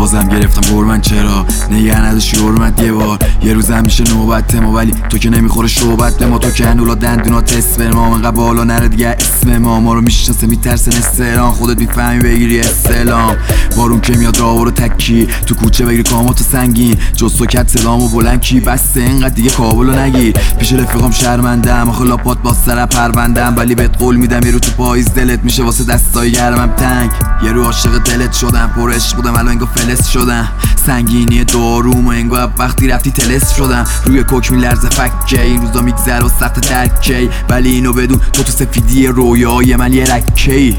بازم گرفتم قربان چرا نگه نداشتی حرمت یه بار یه روزم میشه نوبت ما ولی تو که نمیخوره شوبت به ما تو که هنولا دندونات اسم ما انقدر بالا نره دیگه اسم ما رو میشناسه میترسن استهلام خودت میفهمی بگیری استعلام بارون که میاد راهو رو تکی تو کوچه بگیری کاماتو سنگین جز تو کت سلامو بلند کی بسته اینقدر دیگه کابلو نگیر پیش رفیقام شرمندم آخه لاپات باز سر پروندم ولی بهت قول میدم یه رو تو پاییز دلت میشه واسه دستای گرمم تنگ یه رو عاشق دلت شدم پر عشق بودم الان انگار فلس شدم سنگینی داروم انگار وقتی رفتی تلس شدم روی کوک میلرزه فکه این روزا میگذره و سخت درکی ولی اینو بدون تو سفیدی رویای من یه رکی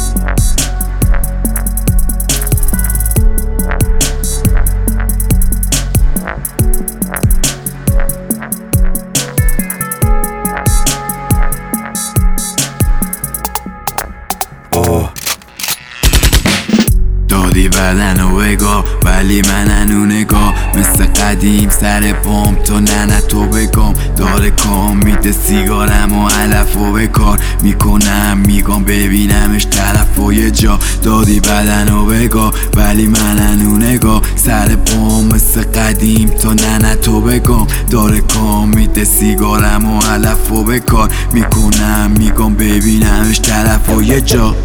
دادی بدنو بگاه ولی من هنو نگاه مثل قدیم سر پام تو نه تو بگم داره کام میده سیگارم و علفو به کار میکنم میگم ببینمش طرف و یه جا دادی بدنو بگاه ولی من هنو نگاه سر پام مثل قدیم تو نه تو بگم داره کام میده سیگارم و علفو به کار میکنم میگم ببینمش طرف و یه جا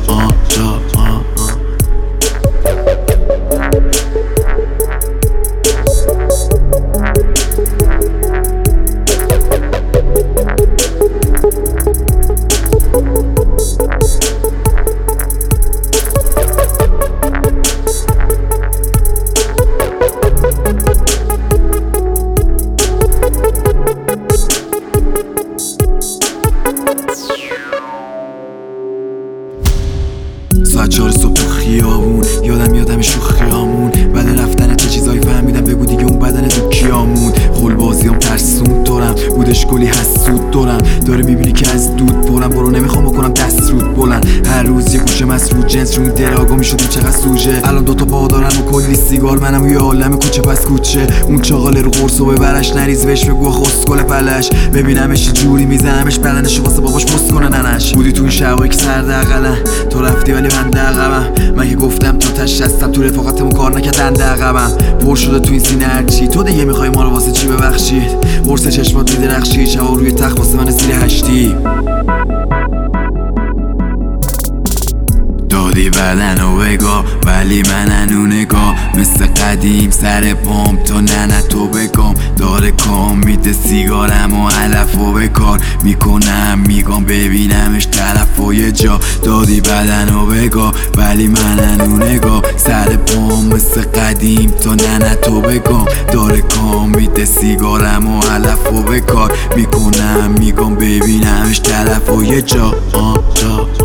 ساعت 4 صبح تو خیابون یادم شوخیامون بعد رفتن چه چیزایی فهمیدم بگو دیگه اون بدن تو کیامون خول بازیام ترسون دارم بودش کلی حسود دارم داره میبینی که از دود پرم برو نمیخوام بکنم دست رود بلند هر روز یه گوشه مسعود جنس رو این دراگا میشدیم چقدر سوژه الان دوتا پا دارم و کلی سیگار منم یه عالم کوچه پس کوچه اون چاقاله رو قرص و ببرش نریز بهش بگو خسکل پلش ببینمش چه جوری میزنمش بدنشو واسه باباش پست کنه ننش بودی تو این شبایی که سرد عقلم تو رفتی ولی من عقبم من که گفتم تو تش هستم تو رفاقتمون کار نکردن عقبم پر شده تو این سینه هرچی تو دیگه میخوای ما رو واسه چی ببخشید قرص چشمات میدرخشی شبا روی تخت واسه من زیر هشتی دادی بدنو بگاه ولی من هنو نگاه مثل قدیم سر پام تو نه تو بگم داره کام میده سیگارم و علفو به کار میکنم میگم ببینمش طرف و یه جا دادی بدنو بگاه ولی من هنو نگاه سر پام مثل قدیم تو نه تو بگم داره کام میده سیگارم و علفو به کار میکنم میگم ببینمش طرف و یه جا